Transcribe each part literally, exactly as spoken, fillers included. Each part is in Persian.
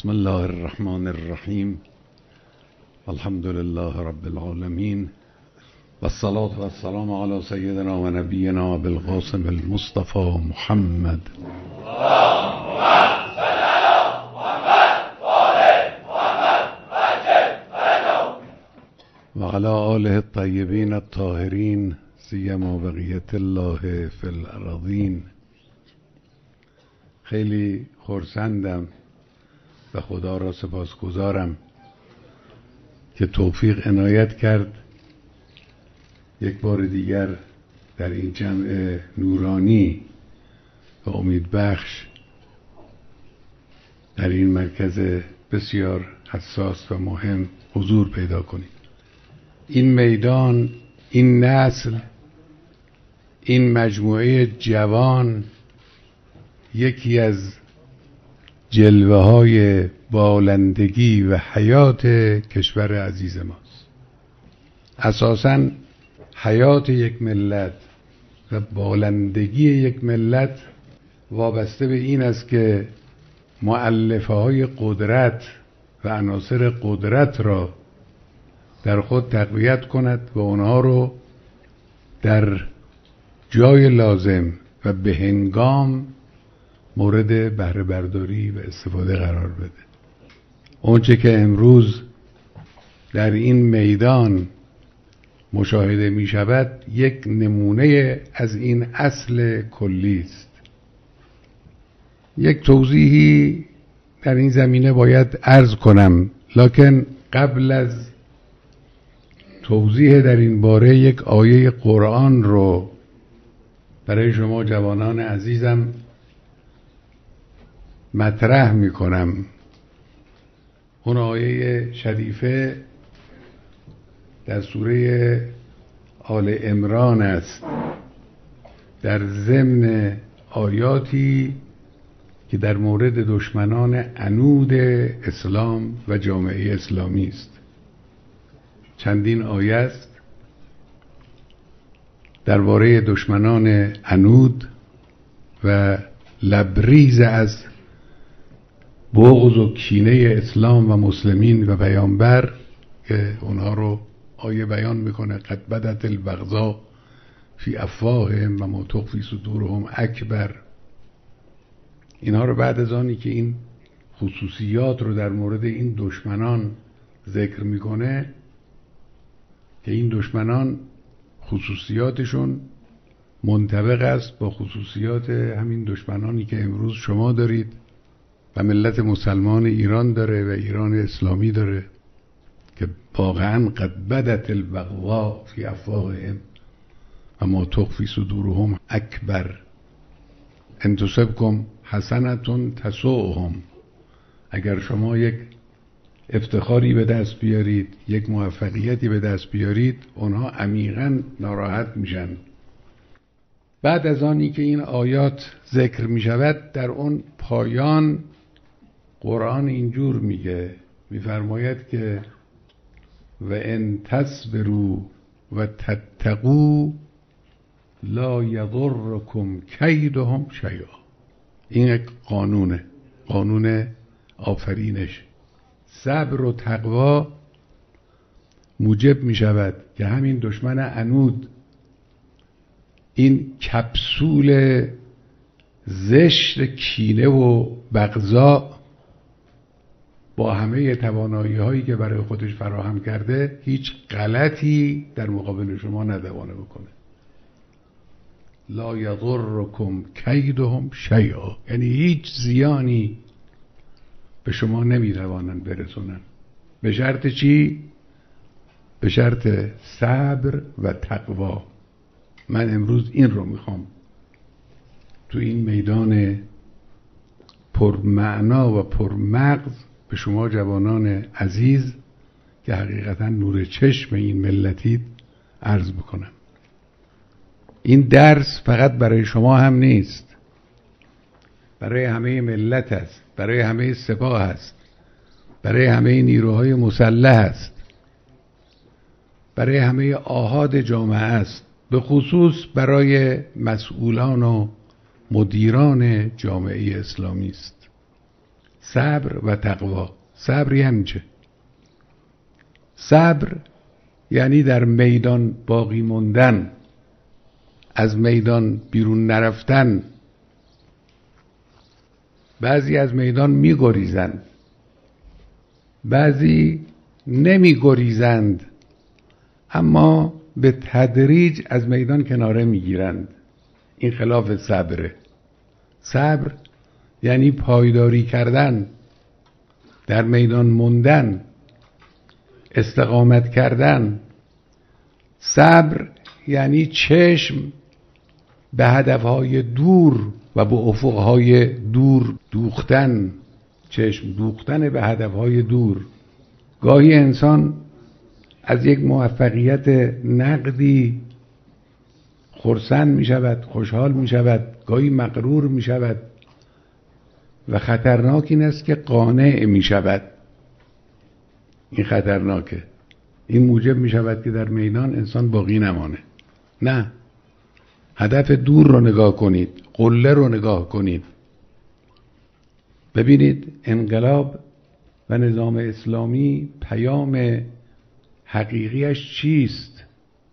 بسم الله الرحمن الرحیم. الحمد لله رب العالمین و الصلاة و السلام علی سیدنا و نبینا بالقاسم المصطفى محمد و علی آله الطیبین الطاهرین سیما بقیت الله فی الارضین. خیلی خرسندم و خدا را سپاسگزارم که توفیق عنایت کرد یک بار دیگر در این جمع نورانی و امیدبخش در این مرکز بسیار حساس و مهم حضور پیدا کنید. این میدان، این نسل، این مجموعه جوان یکی از جلوه های بالندگی و حیات کشور عزیز ماست. اساساً حیات یک ملت و بالندگی یک ملت وابسته به این است که مؤلفه های قدرت و عناصر قدرت را در خود تقویت کند و آنها رو در جای لازم و به هنگام مورد بهره برداری و استفاده قرار بده. اونچه که امروز در این میدان مشاهده می شود یک نمونه از این اصل کلی است. یک توضیحی در این زمینه باید عرض کنم، لکن قبل از توضیح در این باره یک آیه قرآن رو برای شما جوانان عزیزم مطرح می کنم. اون آیه شریفه در سوره آل عمران است، در ضمن آیاتی که در مورد دشمنان عنود اسلام و جامعه اسلامی است. چندین آیه است درباره دشمنان عنود و لبریز از بغض و کینه اسلام و مسلمین و پیامبر که اونها رو آیه بیان میکنه. قد بدت البغضاء فی افواههم و ما تخفی صدورهم اکبر. اینها رو بعد از آنی که این خصوصیات رو در مورد این دشمنان ذکر میکنه که این دشمنان خصوصیاتشون منطبق است با خصوصیات همین دشمنانی که امروز شما دارید و ملت مسلمان ایران داره و ایران اسلامی داره، که واقعا قد بدت البغضاء فی افواههم و ما تخفی صدورهم اکبر ان تصبکم حسنة تسؤهم. اگر شما یک افتخاری به دست بیارید، یک موفقیتی به دست بیارید، اونها عمیقاً ناراحت میشن. بعد از آنی که این آیات ذکر می شود، در اون پایان قرآن اینجور میگه، میفرماید که و ان تصبروا و تتقوا لا یضرکم کیدهم شیئا. این یک قانونه، قانون آفرینش. صبر و تقوا موجب می شود که همین دشمن عنود، این کپسول زشت کینه و بغضا با همه توانایی هایی که برای خودش فراهم کرده هیچ غلطی در مقابل شما نتوانه بکنه. لا یضرکم کیدهم شیئا، یعنی هیچ زیانی به شما نمیتوانن برسونن. به شرط چی؟ به شرط صبر و تقوا. من امروز این رو میخوام تو این میدان پرمعنا و پرمغز به شما جوانان عزیز که حقیقتا نور چشم این ملتید عرض بکنم. این درس فقط برای شما هم نیست، برای همه ملت است، برای همه سپاه است، برای همه نیروهای مسلح است، برای همه آحاد جامعه است، به خصوص برای مسئولان و مدیران جامعه اسلامی است. صبر و تقوا. صبر یعنی چه؟ صبر یعنی در میدان باقی موندن، از میدان بیرون نرفتن. بعضی از میدان میگریزند، بعضی نمیگریزند اما به تدریج از میدان کناره میگیرند. این خلاف صبره. صبر یعنی پایداری کردن، در میدان موندن، استقامت کردن. صبر یعنی چشم به هدفهای دور و به افقهای دور دوختن، چشم دوختن به هدفهای دور. گاهی انسان از یک موفقیت نقدی خرسند می شود، خوشحال می شود، گاهی مغرور می شود و خطرناک این است که قانع می شود. این خطرناکه. این موجب می شود که در میدان انسان باقی نمانه. نه، هدف دور رو نگاه کنید، قله رو نگاه کنید. ببینید انقلاب و نظام اسلامی پیام حقیقیش چیست؟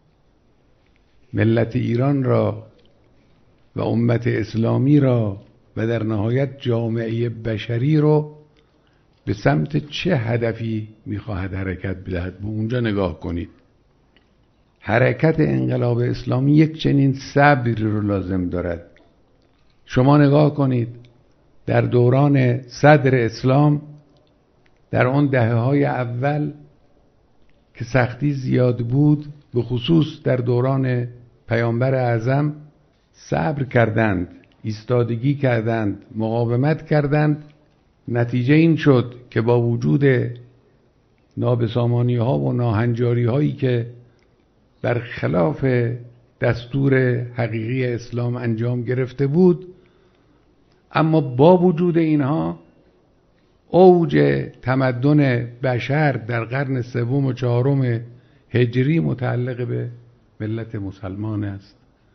ملت ایران را و امت اسلامی را و در نهایت جامعه بشری رو به سمت چه هدفی میخواهد حرکت بدهد؟ به اونجا نگاه کنید. حرکت انقلاب اسلامی یک چنین صبری رو لازم دارد. شما نگاه کنید در دوران صدر اسلام، در اون دهه های اول که سختی زیاد بود، به خصوص در دوران پیامبر اعظم، صبر کردند، ایستادگی کردند، مقاومت کردند. نتیجه این شد که با وجود نابسامانی ها و ناهنجاری هایی که برخلاف دستور حقیقی اسلام انجام گرفته بود، اما با وجود اینها اوج تمدن بشر در قرن سوم و چهارم هجری متعلق به ملت مسلمان است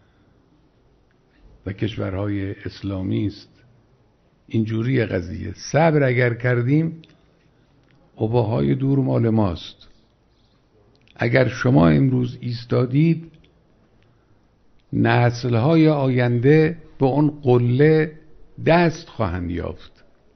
و کشورهای اسلامی است. اینجوری قضیه. صبر اگر کردیم قباهای دور مال ماست. اگر شما امروز ایستادید، نسل‌های آینده به اون قله دست خواهند یافت.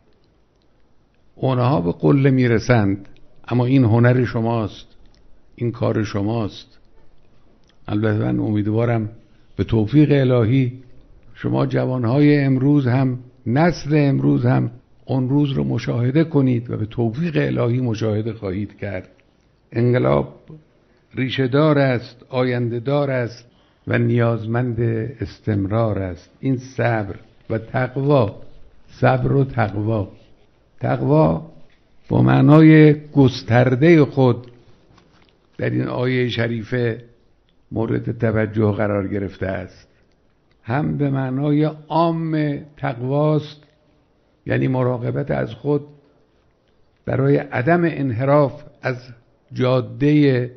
اونها به قله میرسند، اما این هنر شماست، این کار شماست. البته من امیدوارم به توفیق الهی شما جوانهای امروز هم، نسل امروز هم اون روز رو مشاهده کنید و به توفیق الهی مشاهده خواهید کرد. انقلاب ریشه دار است، آینده دار است و نیازمند استمرار است. این صبر و تقوا، صبر و تقوا. تقوا با معنای گسترده خود در این آیه شریفه مورد توجه قرار گرفته است. هم به معنای عام تقواست، یعنی مراقبت از خود برای عدم انحراف از جاده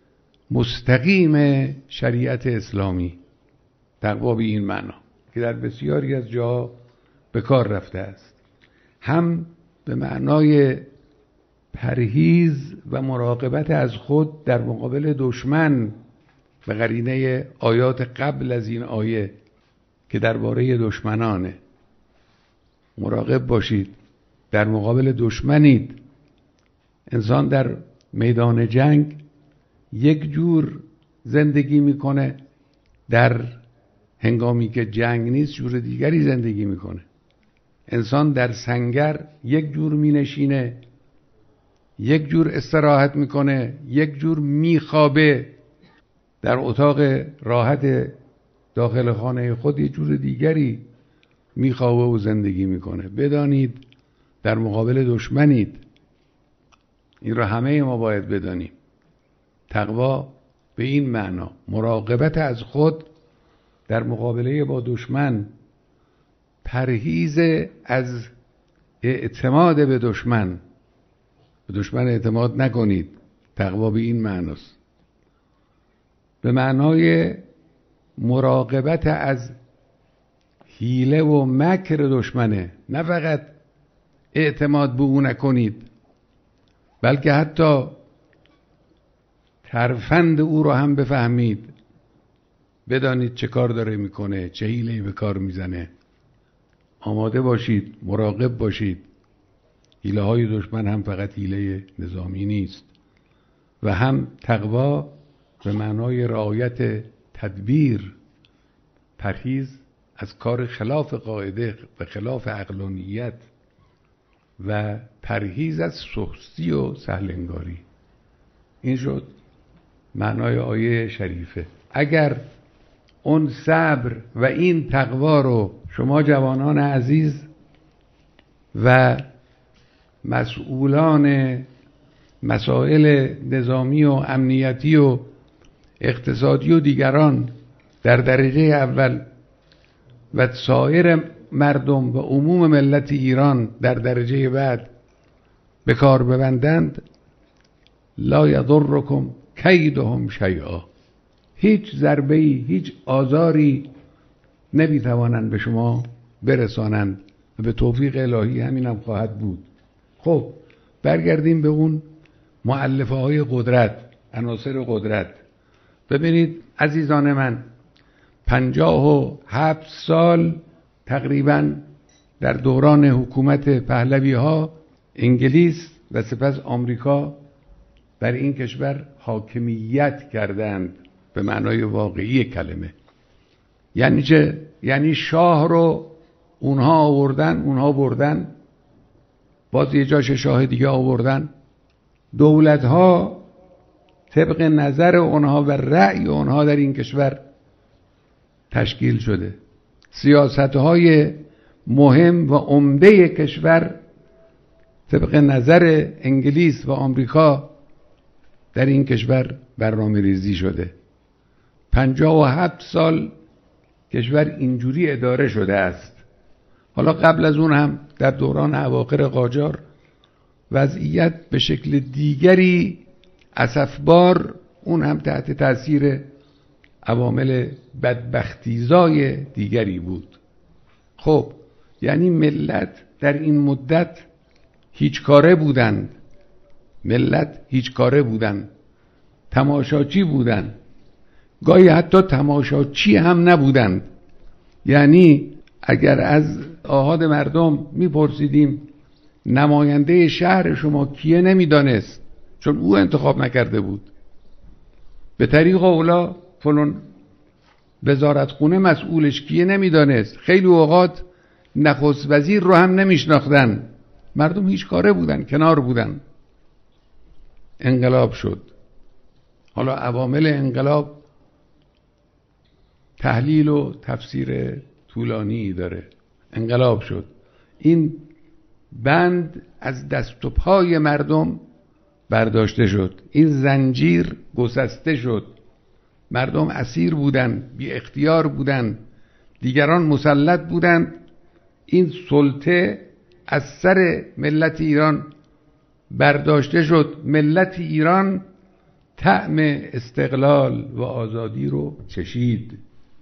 مستقیم شریعت اسلامی. تقوا به این معنا که در بسیاری از جاها به کار رفته است. هم به معنای پرهیز و مراقبت از خود در مقابل دشمن، به قرینه آیات قبل از این آیه که درباره دشمنانه. مراقب باشید، در مقابل دشمنید. انسان در میدان جنگ یک جور زندگی میکنه، در هنگامی که جنگ نیست جور دیگری زندگی میکنه. انسان در سنگر یک جور مینشینه، یک جور استراحت میکنه، یک جور میخوابه. در اتاق راحت داخل خانه خود یک جور دیگری میخوابه و زندگی میکنه. بدانید در مقابل دشمنید. این رو همه ما باید بدانیم. تقوا به این معنا، مراقبت از خود در مقابله با دشمن، پرهیز از اعتماد به دشمن. به دشمن اعتماد نکنید. تقوا به این معناست. به معنای مراقبت از حیله و مکر دشمنه، نه فقط اعتماد به او نکنید، بلکه حتی ترفند او رو هم بفهمید، بدانید چه کار داره میکنه، چه حیله‌ای به کار میزنه. آماده باشید، مراقب باشید. حیله های دشمن هم فقط حیله نظامی نیست و هم تقوا به معنای رعایت تدبیر، پرهیز از کار خلاف قاعده و خلاف عقلانیت و پرهیز از سستی و سهلنگاری. این شد معنای آیه شریفه. اگر اون صبر و این تقوا رو شما جوانان عزیز و مسئولان مسائل نظامی و امنیتی و اقتصادی و دیگران در درجه اول و سایر مردم و عموم ملت ایران در درجه بعد به کار ببندند، لا یضرکم کیدهم شیئا، هیچ ضربه‌ای، هیچ آزاری نمیتوانند به شما برسانند و به توفیق الهی همین هم خواهد بود. خب برگردیم به اون مؤلفه های قدرت، عناصر قدرت. ببینید عزیزان من، پنجاه و هفت سال تقریبا در دوران حکومت پهلوی ها انگلیس و سپس آمریکا بر این کشور حاکمیت کردند به معنای واقعی کلمه. یعنی چه؟ یعنی شاه رو اونها آوردن، اونها بردن، باز یه جاش شاه دیگه آوردن. دولت ها طبق نظر اونها و رأی اونها در این کشور تشکیل شده. سیاست های مهم و عمده کشور طبق نظر انگلیس و آمریکا در این کشور برنامه ریزی شده. پنجاه و هفت سال کشور اینجوری اداره شده است. حالا قبل از اون هم در دوران اواخر قاجار وضعیت به شکل دیگری اسفبار، اون هم تحت تاثیر عوامل بدبختیزای دیگری بود. خب یعنی ملت در این مدت هیچ کاره بودند، ملت هیچ کاره بودند، تماشاچی بودند، گاهی حتی تماشاچی هم نبودند. یعنی اگر از آحاد مردم میپرسیدیم نماینده شهر شما کیه، نمیدانست، چون او انتخاب نکرده بود. به طریق اولا فلان وزارتخونه مسئولش کیه نمیدانست. خیلی اوقات نخست وزیر رو هم نمیشناختن. مردم هیچ کاره بودن، کنار بودن. انقلاب شد. حالا عوامل انقلاب تحلیل و تفسیر طولانی داره. انقلاب شد، این بند از دست و پای مردم برداشته شد، این زنجیر گسسته شد. مردم اسیر بودن، بی اختیار بودن، دیگران مسلط بودند. این سلطه از سر ملت ایران برداشته شد. ملت ایران طعم استقلال و آزادی رو چشید.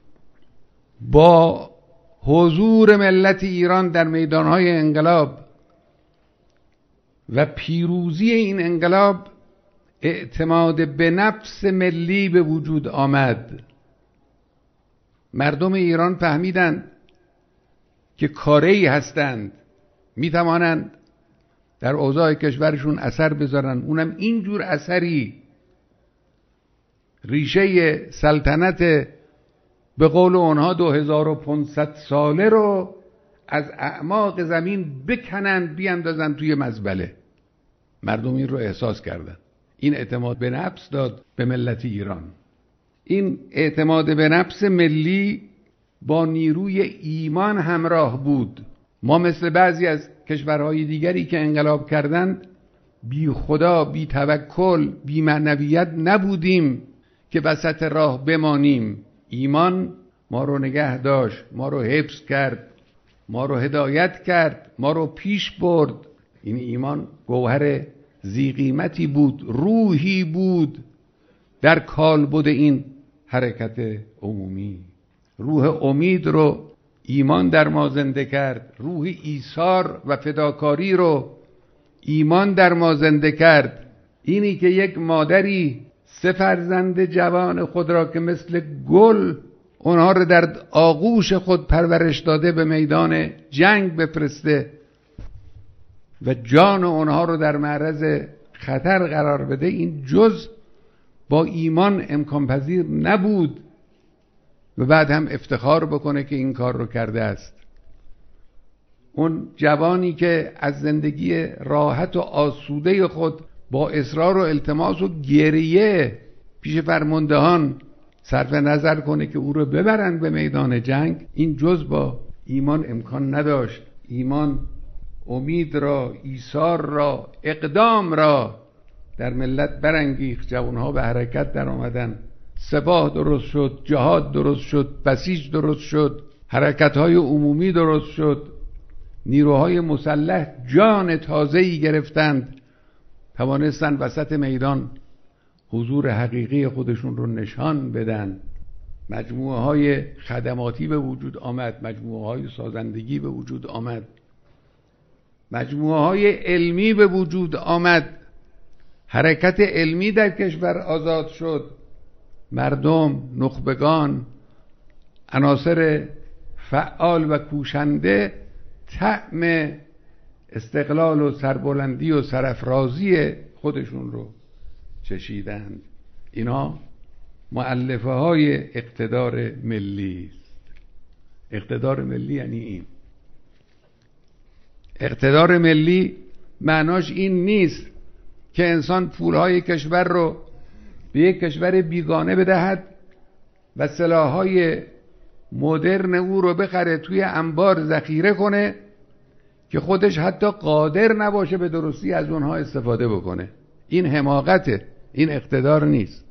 با حضور ملت ایران در میدانهای انقلاب و پیروزی این انقلاب، اعتماد به نفس ملی به وجود آمد. مردم ایران فهمیدند که کاره‌ای هستند، میتوانند در اوضاع کشورشون اثر بذارن، اونم اینجور اثری ریشه سلطنت به قول اونها دو هزار و پانصد ساله رو از اعماق زمین بکنند بیاندازن توی مزبله. مردم این رو احساس کردن. این اعتماد به نفس داد به ملت ایران. این اعتماد به نفس ملی با نیروی ایمان همراه بود. ما مثل بعضی از کشورهای دیگری که انقلاب کردند بی خدا، بی توکل، بی معنویت نبودیم که وسط راه بمانیم. ایمان ما رو نگه داشت، ما رو حفظ کرد، ما رو هدایت کرد، ما رو پیش برد. این ایمان گوهر ذی قیمتی بود، روحی بود در کالبد این حرکت عمومی. روح امید رو ایمان در ما زنده کرد، روح ایثار و فداکاری رو ایمان در ما زنده کرد. اینی که یک مادری سه فرزند جوان خود را که مثل گل اونها رو در آغوش خود پرورش داده به میدان جنگ بفرسته و جان اونها رو در معرض خطر قرار بده، این جز با ایمان امکان پذیر نبود و بعد هم افتخار بکنه که این کار رو کرده است. اون جوانی که از زندگی راحت و آسوده خود با اصرار و التماس و گریه پیش فرماندهان صرف نظر کنه که او رو ببرن به میدان جنگ، این جز با ایمان امکان نداشت. ایمان امید را، ایثار را، اقدام را در ملت برانگیخت. جوانها به حرکت در آمدن، سپاه درست شد، جهاد درست شد، بسیج درست شد، حرکت‌های عمومی درست شد، نیروهای مسلح جان تازه‌ای گرفتند، توانستند وسط میدان حضور حقیقی خودشون رو نشان بدن. مجموعه های خدماتی به وجود آمد، مجموعه های سازندگی به وجود آمد، مجموعه های علمی به وجود آمد، حرکت علمی در کشور آزاد شد. مردم، نخبگان، عناصر فعال و کوشنده طعم استقلال و سربلندی و سرافرازی خودشون رو چشیدند. اینا مؤلفه های اقتدار ملی است. اقتدار ملی یعنی این. اقتدار ملی معناش این نیست که انسان پولهای کشور رو به یک کشور بیگانه بدهد و سلاحهای مدرن او رو بخره توی انبار ذخیره کنه که خودش حتی قادر نباشه به درستی از اونها استفاده بکنه. این حماقته، این اقتدار نیست.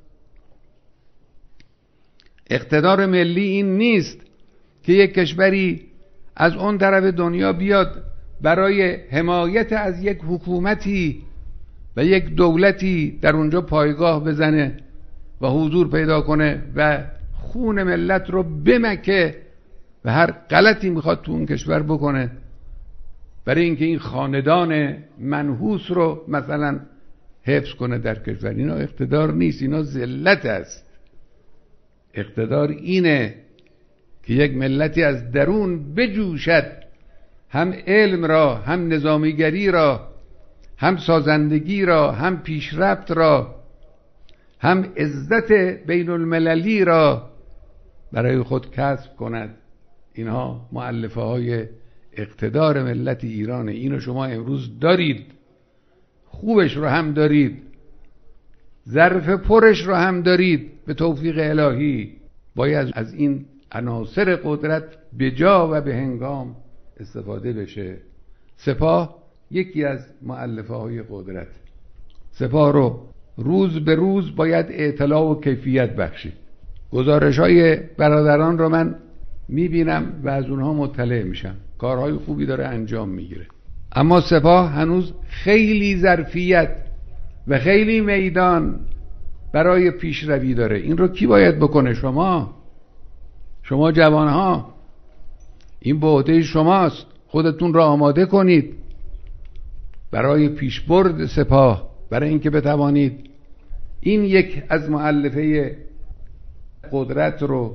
اقتدار ملی این نیست که یک کشوری از اون طرف دنیا بیاد برای حمایت از یک حکومتی و یک دولتی در اونجا پایگاه بزنه و حضور پیدا کنه و خون ملت رو بمکه و هر غلطی میخواد تو اون کشور بکنه برای اینکه این خاندان منحوس رو مثلا حفظ کنه در کشور. اینا اقتدار نیست، اینا ذلت است. اقتدار اینه که یک ملتی از درون بجوشد، هم علم را، هم نظامیگری را، هم سازندگی را، هم پیشرفت را، هم عزت بین المللی را برای خود کسب کند. اینها مؤلفه های اقتدار ملت ایرانه. اینو شما امروز دارید، خوبش رو هم دارید، ظرف پرش رو هم دارید. به توفیق الهی باید از این عناصر قدرت به جا و به هنگام استفاده بشه. سپاه یکی از مؤلفه های قدرت. سپاه رو روز به روز باید اطلاع و کیفیت بخشید. گزارش های برادران رو من میبینم و از اونها مطلع میشم، کارهای خوبی داره انجام میگیره، اما سپاه هنوز خیلی ظرفیت و خیلی میدان برای پیشروی داره. این رو کی باید بکنه؟ شما شما جوانها. این به عهده شماست. خودتون را آماده کنید برای پیشبرد سپاه، برای اینکه بتوانید این یک از مؤلفه قدرت رو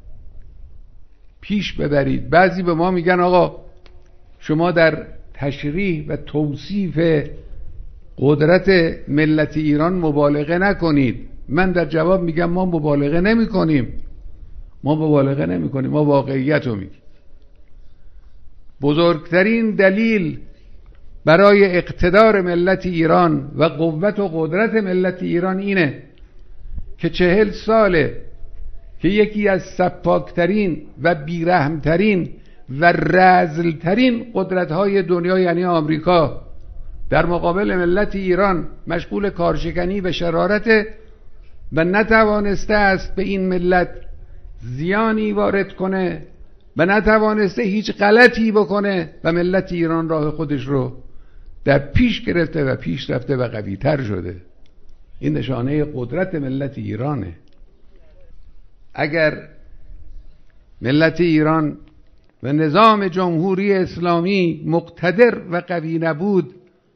پیش ببرید. بعضی به ما میگن آقا شما در تشریح و توصیف قدرت ملت ایران مبالغه نکنید. من در جواب میگم ما مبالغه نمی کنیم. ما مبالغه نمی کنیم، ما واقعیت رو میگیم. بزرگترین دلیل برای اقتدار ملت ایران و قوت و قدرت ملت ایران اینه که چهل ساله که یکی از سفاکترین و بیرحمترین و رذلترین قدرت‌های دنیا یعنی آمریکا در مقابل ملت ایران مشغول کارشکنی و شرارت و نتوانسته است به این ملت زیانی وارد کنه و نتوانسته هیچ غلطی بکنه و ملت ایران راه خودش رو در پیش گرفته و پیش رفته و قوی تر شده. این نشانه قدرت ملت ایرانه. اگر ملت ایران و نظام جمهوری اسلامی مقتدر و قوی نبود،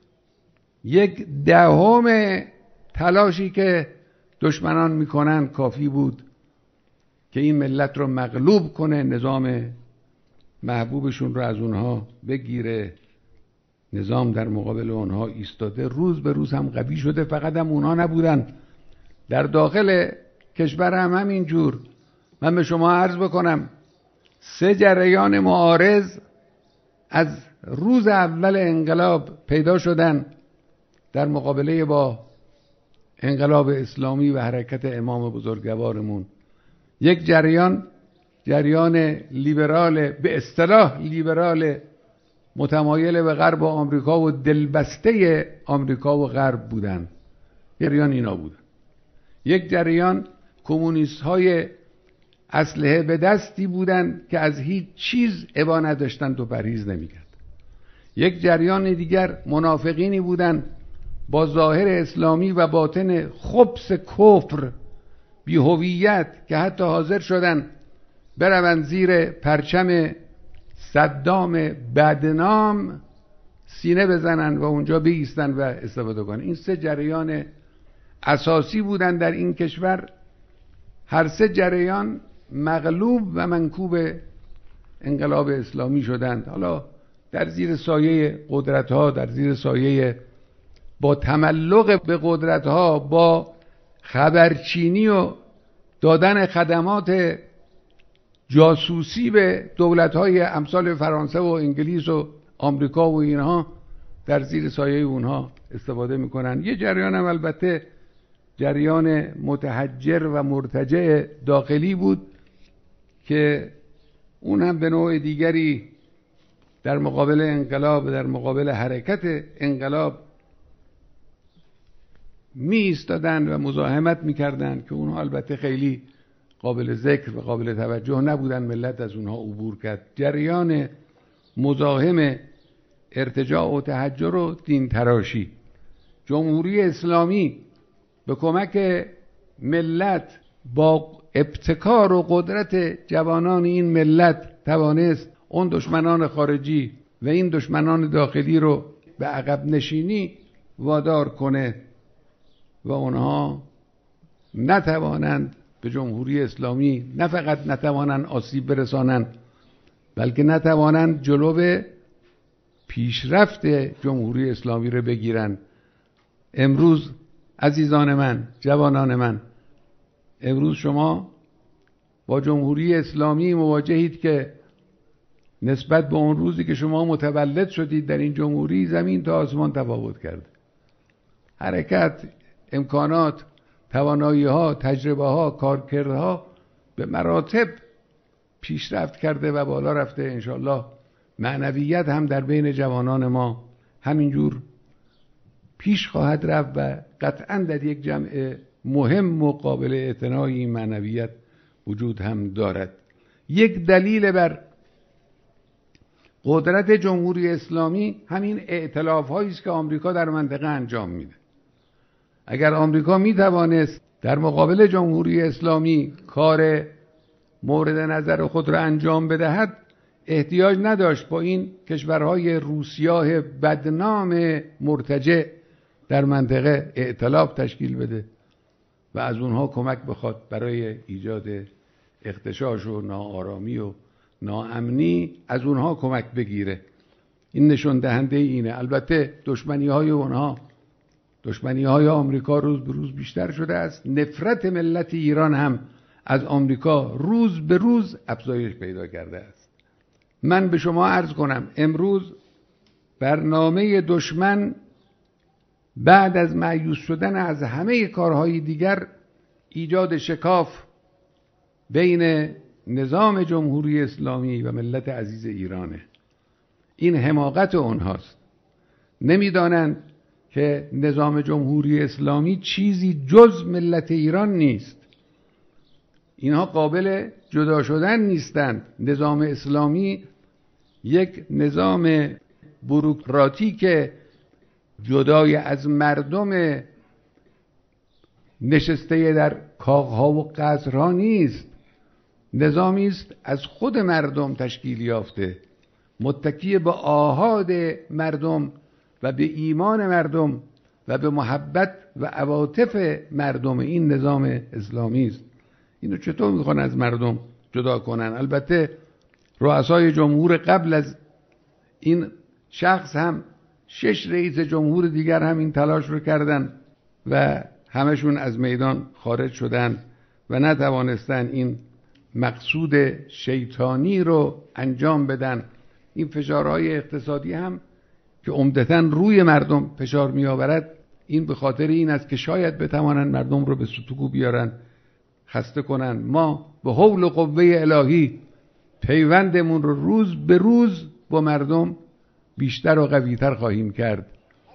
یک دهم تلاشی که دشمنان میکنن کافی بود که این ملت رو مغلوب کنه، نظام محبوبشون رو از اونها بگیره. نظام در مقابل اونها ایستاده، روز به روز هم قوی شده. فقط هم اونها نبودن، در داخل کشور هم همین جور. من به شما عرض بکنم سه جریان معارض از روز اول انقلاب پیدا شدن در مقابله با انقلاب اسلامی و حرکت امام بزرگوارمون. یک جریان جریان لیبرال، به اصطلاح لیبرال، متمایل به غرب و آمریکا و دلبسته آمریکا و غرب بودن. جریان اینا بودن. یک جریان کمونیست های اسلحه به دستی بودن که از هیچ چیز ابا نداشتند و پرهیز نمی‌کرد. یک جریان دیگر منافقینی بودن با ظاهر اسلامی و باطن خبث کفر، بی هویت، که حتی حاضر شدن بروند زیر پرچم صدام بدنام سینه بزنن و اونجا بایستن و استفاده کنن. این سه جریان اساسی بودن در این کشور. هر سه جریان مغلوب و منکوب انقلاب اسلامی شدند. حالا در زیر سایه قدرت‌ها، در زیر سایه با تملق به قدرت‌ها، با خبرچینی و دادن خدمات جاسوسی به دولت‌های امثال فرانسه و انگلیس و آمریکا و اینها، در زیر سایه اونها استفاده میکنن. یه جریان هم البته جریان متحجر و مرتجع داخلی بود که اون هم به نوع دیگری در مقابل انقلاب، در مقابل حرکت انقلاب می ایستادن و مزاحمت میکردن که اونها البته خیلی قابل ذکر و قابل توجه نبودن. ملت از اونها عبور کرد. جریان مزاحم ارتجاع و تحجر و دین تراشی. جمهوری اسلامی به کمک ملت با ابتکار و قدرت جوانان این ملت توانست اون دشمنان خارجی و این دشمنان داخلی رو به عقب نشینی وادار کنه و اونها نتوانند به جمهوری اسلامی نه فقط نتوانند آسیب برسانند، بلکه نتوانند جلو پیشرفت جمهوری اسلامی رو بگیرن. امروز عزیزان من، جوانان من، امروز شما با جمهوری اسلامی مواجهید که نسبت به اون روزی که شما متولد شدید در این جمهوری زمین تا آسمان تفاوت کرده. حرکت، امکانات، توانایی ها، تجربه ها، کارکردها به مراتب پیشرفت کرده و بالا رفته. انشالله معنویت هم در بین جوانان ما همینجور پیش خواهد رفت و قطعا در یک جمع مهم و قابل اعتنای این معنویت وجود هم دارد. یک دلیل بر قدرت جمهوری اسلامی همین ائتلاف هایی است که آمریکا در منطقه انجام میده. اگر آمریکا میتوانست در مقابل جمهوری اسلامی کار مورد نظر خود را انجام بدهد، احتیاج نداشت با این کشورهای روسیاه بدنام مرتجع در منطقه ائتلاف تشکیل بده و از اونها کمک بخواد برای ایجاد اغتشاش و ناآرامی و ناامنی، از اونها کمک بگیره. این نشون دهنده اینه. البته دشمنی های اونها، دشمنی های آمریکا روز به روز بیشتر شده است. نفرت ملت ایران هم از آمریکا روز به روز افزایش پیدا کرده است. من به شما عرض کنم امروز برنامه دشمن بعد از مایوس شدن از همه کارهای دیگر ایجاد شکاف بین نظام جمهوری اسلامی و ملت عزیز ایرانه. این حماقت اونهاست. نمیدانند که نظام جمهوری اسلامی چیزی جز ملت ایران نیست. اینها قابل جدا شدن نیستند. نظام اسلامی یک نظام بوروکراتیک جدای از مردم نشسته در کاخها و قصرها نیست. نظامی است از خود مردم تشکیل یافته، متکی به آحاد مردم و به ایمان مردم و به محبت و عواطف مردم. این نظام اسلامی است. اینو چطور میخوان از مردم جدا کنن؟ البته رؤسای جمهور قبل از این شخص هم شش رئیس جمهور دیگر هم این تلاش رو کردن و همشون از میدان خارج شدن و نتوانستن این مقصود شیطانی رو انجام بدن. این فشارهای اقتصادی هم که عمدتاً روی مردم فشار می آورد، این به خاطر این است که شاید بتوانند مردم رو به سطوح بیارن، خسته کنن. ما به حول و قوه الهی پیوندمون رو روز به روز با مردم بیشتر و قویتر خواهیم کرد.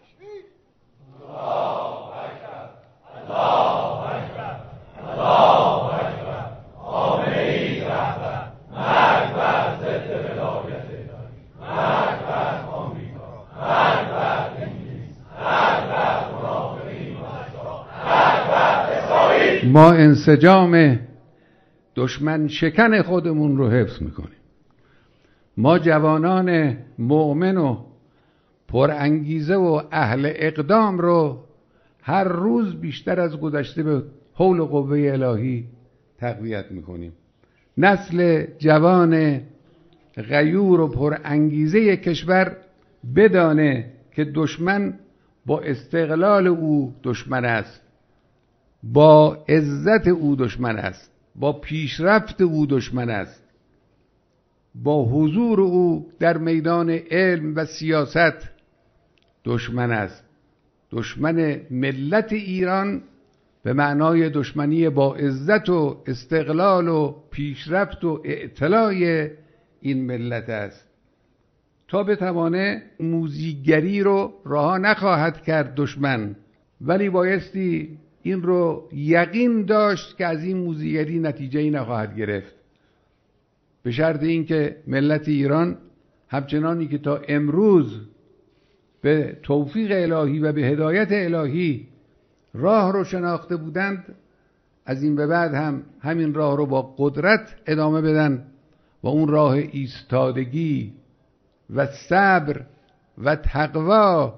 ما انسجام دشمن شکن خودمون رو حفظ میکنیم. ما جوانان مؤمن و پرانگیزه و اهل اقدام رو هر روز بیشتر از گذشته به حول و قوه الهی تقویت میکنیم. نسل جوان غیور و پرانگیزه کشور بدانه که دشمن با استقلال او دشمن است، با عزت او دشمن است، با پیشرفت او دشمن است، با حضور او در میدان علم و سیاست دشمن است. دشمن ملت ایران به معنای دشمنی با عزت و استقلال و پیشرفت و اعتلاء این ملت است. تا بتوانه موذیگری رو رها نخواهد کرد دشمن، ولی بایستی این رو یقین داشت که از این موذیگری نتیجه‌ای نخواهد گرفت، به شرط اینکه ملت ایران همچنانی که تا امروز به توفیق الهی و به هدایت الهی راه رو شناخته بودند، از این به بعد هم همین راه رو با قدرت ادامه بدن و اون راه ایستادگی و صبر و تقوا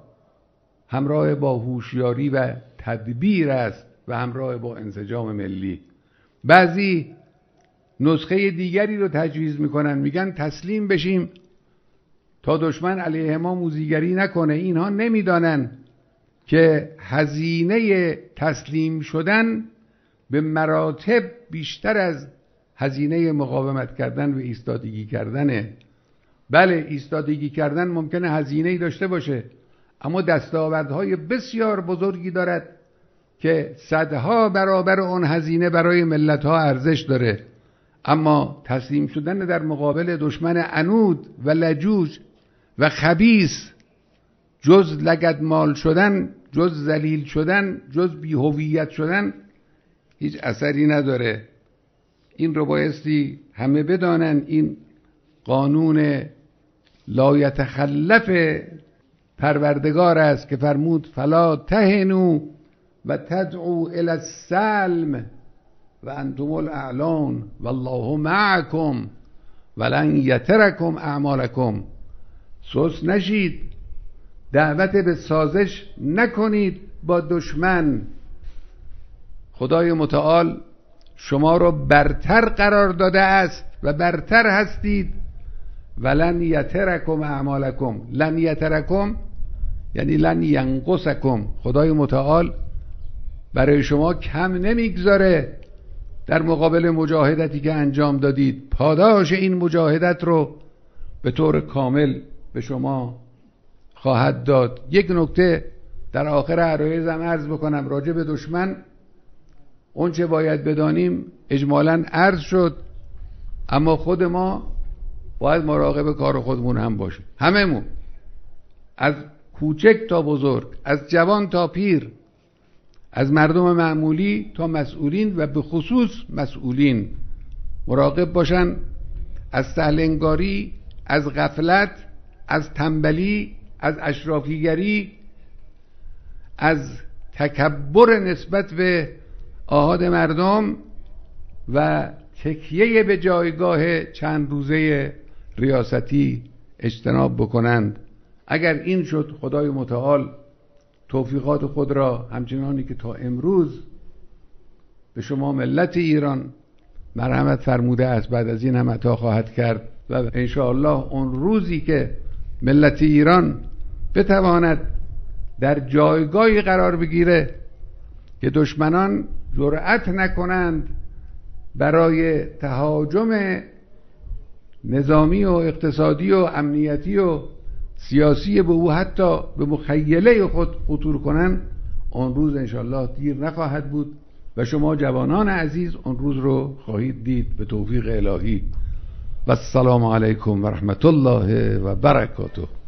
همراه با هوشیاری و تدبیر است و همراه با انسجام ملی. بعضی نسخه دیگری رو تجویز میکنن، میگن تسلیم بشیم تا دشمن علیه ما موذیگری نکنه. اینها نمیدانن که هزینه تسلیم شدن به مراتب بیشتر از هزینه مقاومت کردن و ایستادگی کردنه. بله، ایستادگی کردن ممکنه هزینه‌ای داشته باشه، اما دستاوردهای بسیار بزرگی دارد که صدها برابر اون هزینه برای ملت‌ها ارزش داره. اما تسلیم شدن در مقابل دشمن عنود و لجوج و خبیث، جز لگدمال شدن، جز ذلیل شدن، جز بی‌هویت شدن، هیچ اثری نداره. این رو بایستی همه بدانن. این قانون لا یتخلف پروردگار است که فرمود فلا تهنوا و تدعوا الی السلم و انتم الاعلون والله معکم ولن یترکم اعمالکم. سست نشید، دعوت به سازش نکنید با دشمن. خدای متعال شما را برتر قرار داده است و برتر هستید. ولن یترکم اعمالکم، لن یترکم یعنی لن ینقصکم. خدای متعال برای شما کم نمیگذاره در مقابل مجاهدتی که انجام دادید. پاداش این مجاهدت رو به طور کامل به شما خواهد داد. یک نکته در آخر عرایزم عرض بکنم راجع به دشمن. اون چه باید بدانیم اجمالاً عرض شد، اما خود ما باید مراقب کار خودمون هم باشیم. هممون، از کوچک تا بزرگ، از جوان تا پیر، از مردم معمولی تا مسئولین و به خصوص مسئولین، مراقب باشن از سهلنگاری، از غفلت، از تنبلی، از اشرافیگری، از تکبر نسبت به آحاد مردم و تکیه به جایگاه چند روزه ریاستی اجتناب بکنند. اگر این شد، خدای متعال توفیقات خود را همچنانی که تا امروز به شما ملت ایران مرحمت فرموده است، بعد از این هم عطا خواهد کرد و انشاءالله اون روزی که ملت ایران بتواند در جایگاهی قرار بگیره که دشمنان جرأت نکنند برای تهاجم نظامی و اقتصادی و امنیتی و سیاسی به او حتی به مخیله خود خطور کنند، اون روز انشاءالله دیر نخواهد بود و شما جوانان عزیز اون روز رو خواهید دید به توفیق الهی. و السلام علیکم و رحمت الله و برکاته.